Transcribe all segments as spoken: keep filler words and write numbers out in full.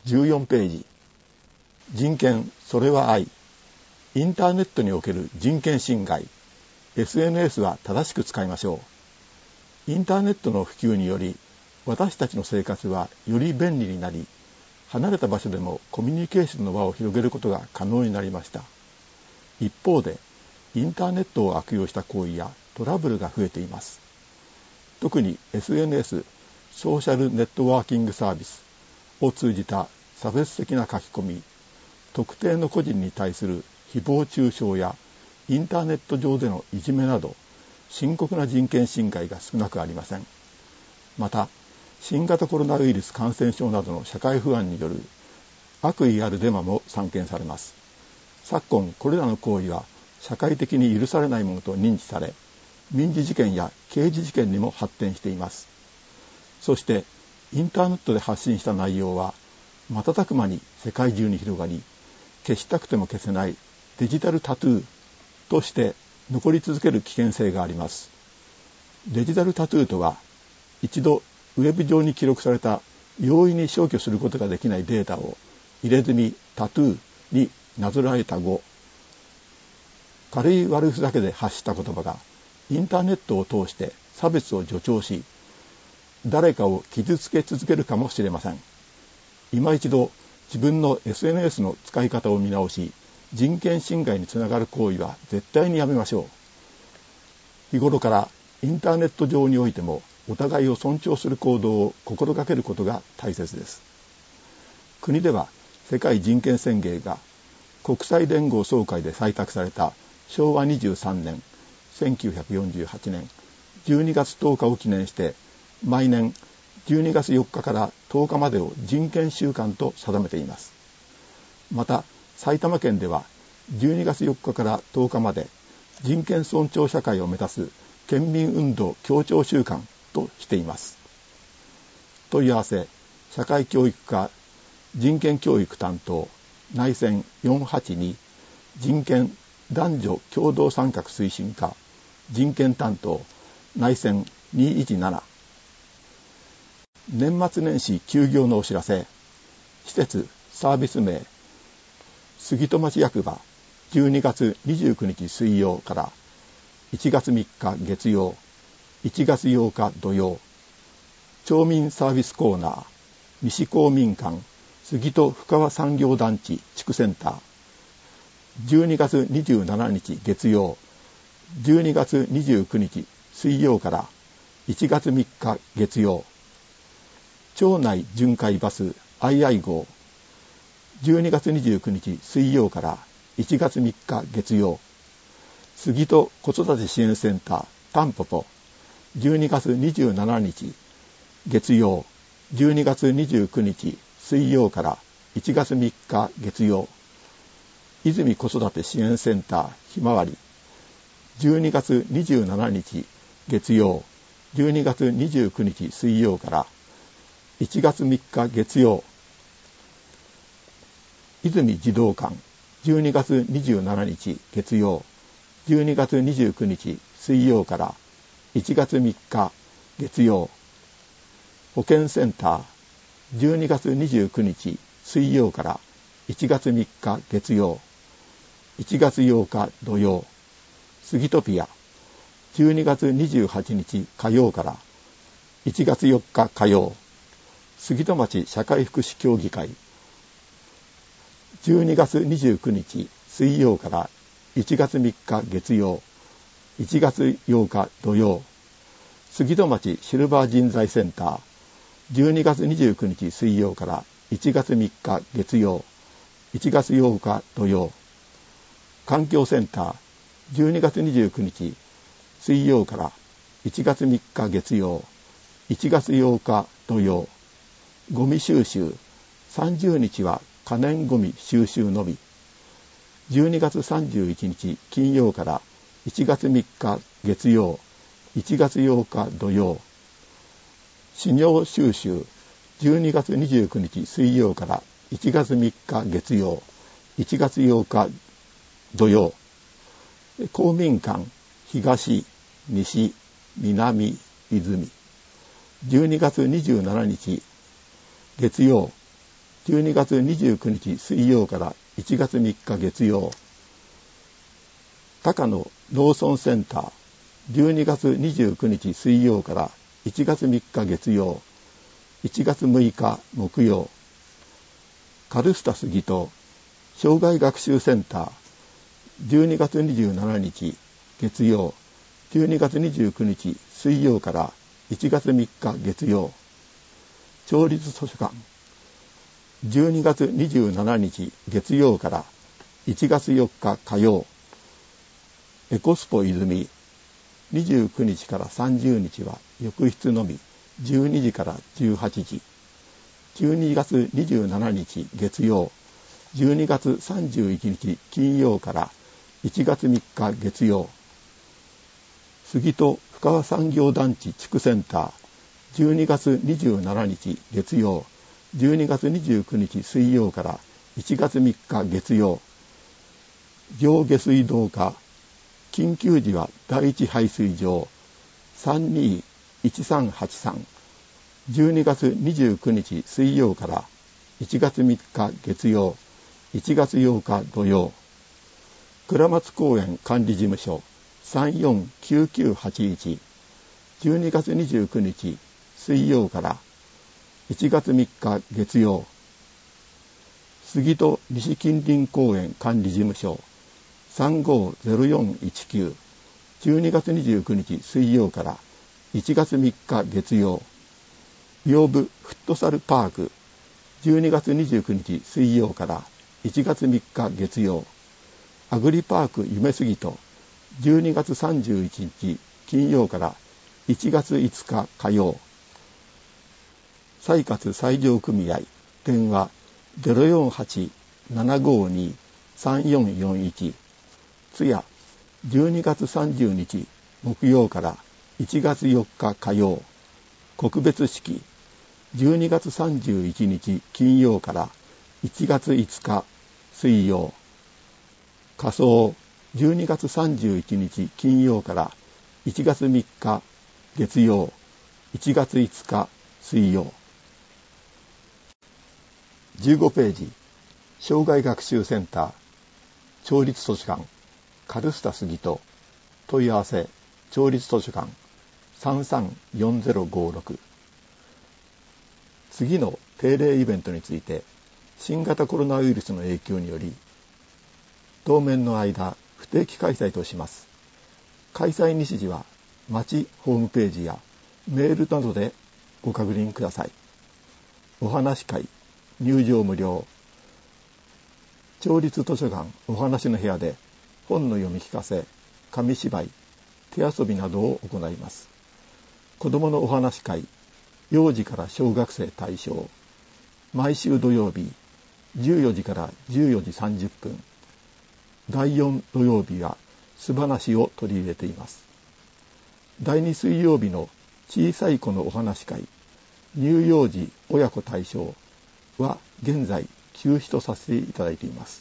じゅうよんページ、人権それは愛。インターネットにおける人権侵害。 エスエヌエス は正しく使いましょう。インターネットの普及により、私たちの生活はより便利になり、離れた場所でもコミュニケーションの輪を広げることが可能になりました。一方で、インターネットを悪用した行為やトラブルが増えています。特に エスエヌエス、ソーシャルネットワーキングサービスを通じた差別的な書き込み、特定の個人に対する誹謗中傷やインターネット上でのいじめなど、深刻な人権侵害が少なくありません。また、新型コロナウイルス感染症などの社会不安による悪意あるデマも散見されます。昨今、これらの行為は社会的に許されないものと認知され、民事事件や刑事事件にも発展しています。そして、インターネットで発信した内容は、瞬く間に世界中に広がり、消したくても消せないデジタルタトゥーとして残り続ける危険性があります。デジタルタトゥーとは、一度ウェブ上に記録された容易に消去することができないデータを入れ墨タトゥーになぞらえた語。軽い悪ふざけで発した言葉がインターネットを通して差別を助長し、誰かを傷つけ続けるかもしれません。今一度自分の エスエヌエス の使い方を見直し、人権侵害につながる行為は絶対にやめましょう。日頃からインターネット上においてもお互いを尊重する行動を心がけることが大切です。国では世界人権宣言が国際連合総会で採択されたしょうわにじゅうさんねんせんきゅうひゃくよんじゅうはちねんじゅうにがつとおかを記念して毎年じゅうにがつよっかからとおかまでを人権週間と定めています。また埼玉県ではじゅうにがつよっかからとおかまで人権尊重社会を目指す県民運動協調週間としています。問い合わせ社会教育課人権教育担当内線よんはちに人権男女共同参画推進課人権担当内線にいちなな。年末年始休業のお知らせ。施設サービス名杉戸町役場じゅうにがつにじゅうくにち水曜からいちがつみっか月曜いちがつようか土曜。町民サービスコーナー西公民館杉戸深川産業団地地区センターじゅうにがつにじゅうしちにち月曜じゅうにがつにじゅうくにち水曜からいちがつみっか月曜。町内巡回バス アイアイ 号じゅうにがつにじゅうくにち水曜からいちがつみっか月曜。杉戸子育て支援センタータンポポじゅうにがつにじゅうしちにち月曜じゅうにがつにじゅうくにち水曜からいちがつみっか月曜。泉子育て支援センターひまわりじゅうにがつにじゅうしちにち月曜じゅうにがつにじゅうくにち水曜からいちがつみっか月曜。泉児童館じゅうにがつにじゅうしちにち月曜じゅうにがつにじゅうくにち水曜からいちがつみっか月曜。保健センターじゅうにがつにじゅうくにち水曜からいちがつみっか月曜いちがつようか土曜。杉戸ピアじゅうにがつにじゅうはちにち火曜からいちがつよっか火曜。杉戸町社会福祉協議会じゅうにがつにじゅうくにち水曜からいちがつみっか月曜いちがつようか土曜。杉戸町シルバー人材センターじゅうにがつにじゅうくにち水曜からいちがつみっか月曜いちがつようか土曜。環境センターじゅうにがつにじゅうくにち水曜からいちがつみっか月曜いちがつようか土曜。ゴミ収集さんじゅうにちは可燃ゴミ収集のみじゅうにがつさんじゅういちにち金曜からいちがつみっか月曜いちがつようか土曜。飼料収集じゅうにがつにじゅうくにち水曜からいちがつみっか月曜いちがつようか土曜。公民館東西南泉じゅうにがつにじゅうしちにち月曜じゅうにがつにじゅうくにち水曜からいちがつみっか月曜。高野農村センターじゅうにがつにじゅうくにち水曜からいちがつみっか月曜。いちがつむいか木曜。カルスタス義東障害学習センターじゅうにがつにじゅうしちにち月曜。じゅうにがつにじゅうくにち水曜からいちがつみっか月曜。町立図書館じゅうにがつにじゅうしちにち月曜からいちがつよっか火曜。エコスポ泉にじゅうくにちからさんじゅうにちは浴室のみじゅうにじからじゅうはちじ。じゅうにがつにじゅうしちにち月曜。じゅうにがつさんじゅういちにち金曜からいちがつみっか月曜。杉戸深川産業団地地区センターじゅうにがつにじゅうしちにち月曜。じゅうにがつにじゅうくにち水曜からいちがつみっか月曜。上下水道課緊急時は第一排水場さんにいちさんはちさん。じゅうにがつにじゅうくにち水曜からいちがつみっか月曜。いちがつようか土曜。倉松公園管理事務所さんよんきゅうきゅうはちいち。じゅうにがつにじゅうくにち水曜からいちがつみっか月曜。杉戸西近隣公園管理事務所さんごーぜろよんいちきゅう。じゅうにがつにじゅうくにち水曜からいちがつみっか月曜。屏風フットサルパークじゅうにがつにじゅうくにち水曜からいちがつみっか月曜。アグリパーク夢すぎとじゅうにがつさんじゅういちにち金曜からいちがついつか火曜。採活採譲組合電話 ゼロよんはち ななごに さんよんよんいち。通夜じゅうにがつさんじゅうにち木曜からいちがつよっか火曜。告別式じゅうにがつさんじゅういちにち金曜からいちがついつか水曜。火葬じゅうにがつさんじゅういちにち金曜からいちがつみっか月曜。いちがついつか水曜。じゅうごページ障害学習センター町立図書館カルスタス義東問い合わせ町立図書館 さんさんよんぜろごろく。次の定例イベントについて新型コロナウイルスの影響により当面の間不定期開催とします。開催日時は町ホームページやメールなどでご確認ください。お話会入場無料。町立図書館お話の部屋で本の読み聞かせ、紙芝居、手遊びなどを行います。子どものお話会、幼児から小学生対象。毎週土曜日、じゅうよじからじゅうよじさんじゅっぷん。だいよん土曜日は素話を取り入れています。だいに水曜日の小さい子のお話会、乳幼児親子対象は現在休止とさせていただいています。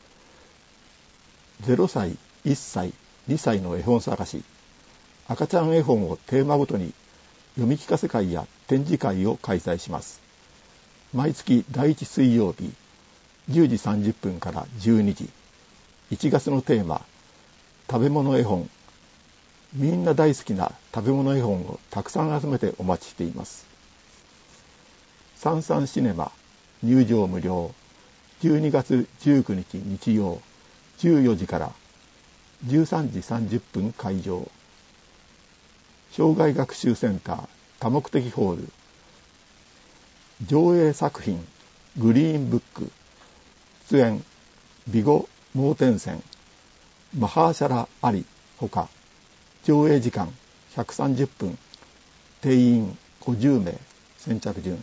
ゼロさい、いっさい、にさいの絵本探し、赤ちゃん絵本をテーマごとに読み聞かせ会や展示会を開催します。毎月だいいち水曜日、じゅうじさんじゅっぷんからじゅうにじ。いちがつのテーマ、食べ物絵本。みんな大好きな食べ物絵本をたくさん集めてお待ちしています。サンサンシネマ入場無料。じゅうにがつじゅうくにち日曜じゅうよじからじゅうさんじさんじゅっぷん開場。障害学習センター多目的ホール。上映作品グリーンブック。出演ビゴ・モーテンセン、マハーシャラ・アリほか。上映時間ひゃくさんじゅっぷん。定員ごじゅうめい。先着順。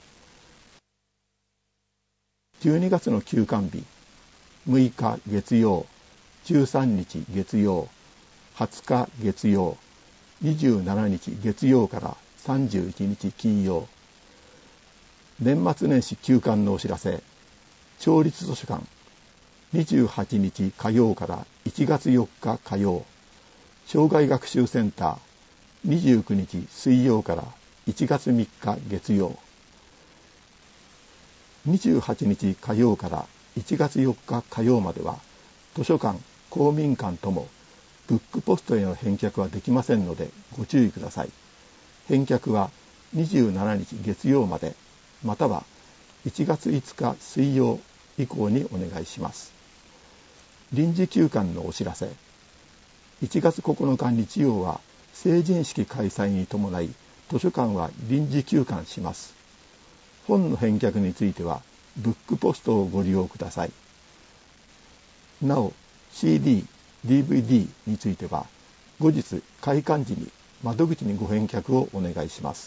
じゅうにがつの休館日、むいか月曜、じゅうさんにち月曜、はつか月曜、にじゅうしちにち月曜からさんじゅういちにち金曜。年末年始休館のお知らせ。町立図書館にじゅうはちにち火曜からいちがつよっか火曜。障害学習センターにじゅうくにち水曜からいちがつみっか月曜。 にじゅうはちにち火曜からいちがつよっか火曜までは、図書館、公民館ともブックポストへの返却はできませんのでご注意ください。返却はにじゅうしちにち月曜まで、またはいちがついつか水曜以降にお願いします。臨時休館のお知らせ。いちがつここのか日曜は成人式開催に伴い図書館は臨時休館します。本の返却についてはブックポストをご利用ください。なお シーディー、ディーブイディー については後日開館時に窓口にご返却をお願いします。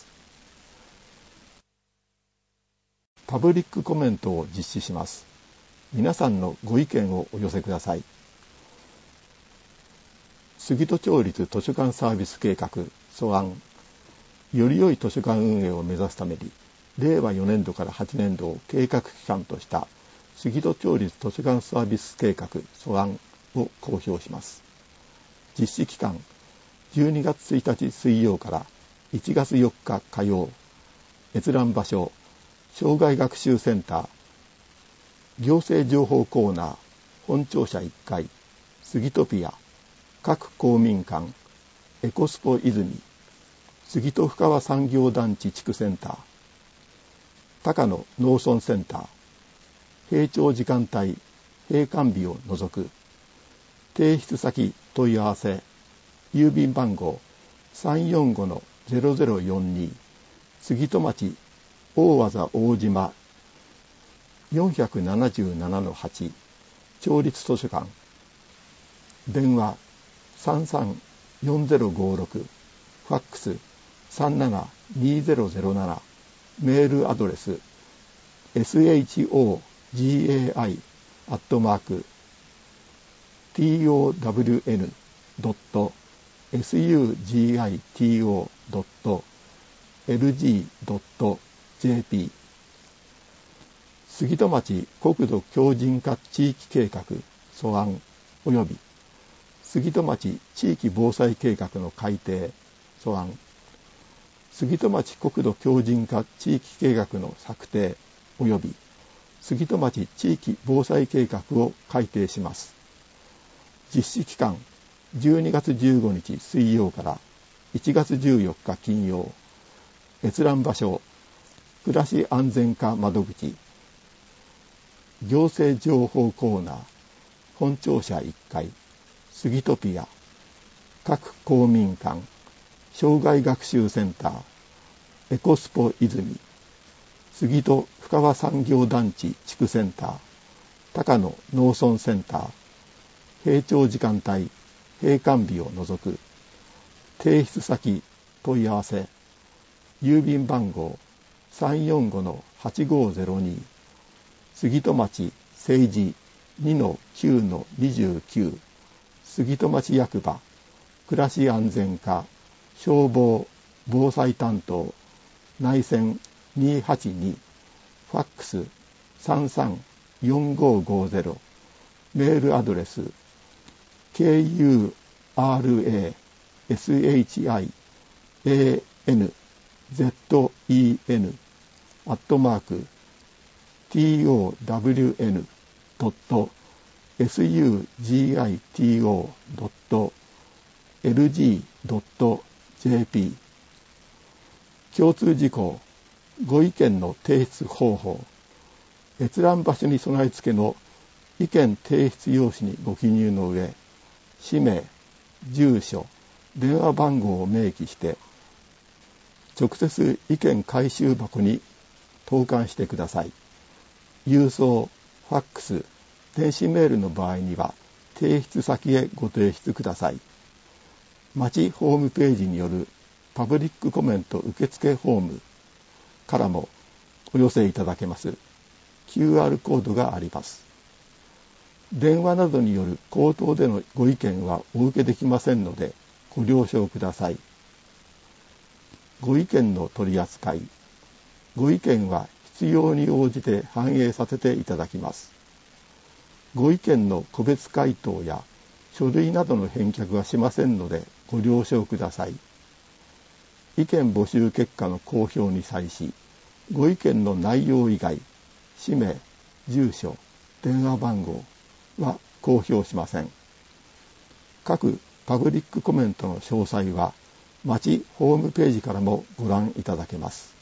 パブリックコメントを実施します。皆さんのご意見をお寄せください。杉戸町立図書館サービス計画素案。より良い図書館運営を目指すために、れいわよねんどからはちねんどを計画期間とした杉戸町立図書館サービス計画素案を公表します。実施期間、じゅうにがつついたち水曜からいちがつよっか火曜。閲覧場所、障害学習センター、行政情報コーナー、本庁舎いっかい、杉トピア、各公民館、エコスポ泉、杉戸深川産業団地地区センター、高野農村センター、閉庁時間帯、閉館日を除く、提出先問い合わせ、郵便番号 さんよんごのゼロゼロよんに、杉戸町大和大島 よんなななのはち、町立図書館、電話 さんさんよんゼロごろく、ファックス さんななにゼロゼロなな、メールアドレス エスエイチオージェーアイ アットマーク ティーオーダブリューエヌ ドット エスユージーアイティーオー ドット エルジー ドット ジェーピー 杉戸町国土強靭化地域計画素案および杉戸町地域防災計画の改定素案、杉戸町国土強靭化地域計画の策定および杉戸町地域防災計画を改定します。実施期間、じゅうにがつじゅうごにち水曜からいちがつじゅうよっか金曜。閲覧場所、暮らし安全課窓口、行政情報コーナー、本庁舎いっかい、杉トピア、各公民館、障害学習センター、エコスポ泉、杉戸深川産業団地地区センター、高野農村センター、閉庁時間帯、閉館日を除く、提出先、問い合わせ、郵便番号 さんよんごのはちごゼロに、杉戸町政治 にのきゅうのにじゅうきゅう、杉戸町役場、暮らし安全課、消防、防災担当、内線にはちに、ファックスさんさんよんごごゼロ、メールアドレス ケーユーアールエーエスエイチアイエーエヌゼットイーエヌ アットマーク ティーオーダブリューエヌ ドット エスユージーアイティーオー ドット エルジー ドット ジェーピー 共通事項、ご意見の提出方法、閲覧場所に備え付けの意見提出用紙にご記入の上、氏名、住所、電話番号を明記して、直接意見回収箱に投函してください。郵送、ファックス、電子メールの場合には提出先へご提出ください。町ホームページによるパブリックコメント受付フォームからもお寄せいただけます。キューアール コードがあります。電話などによる口頭でのご意見はお受けできませんのでご了承ください。ご意見の取り扱い、ご意見は必要に応じて反映させていただきます。ご意見の個別回答や書類などの返却はしませんのでご了承ください。意見募集結果の公表に際し、ご意見の内容以外、 氏名、住所、電話番号は公表しません。各パブリックコメントの詳細は町ホームページからもご覧いただけます。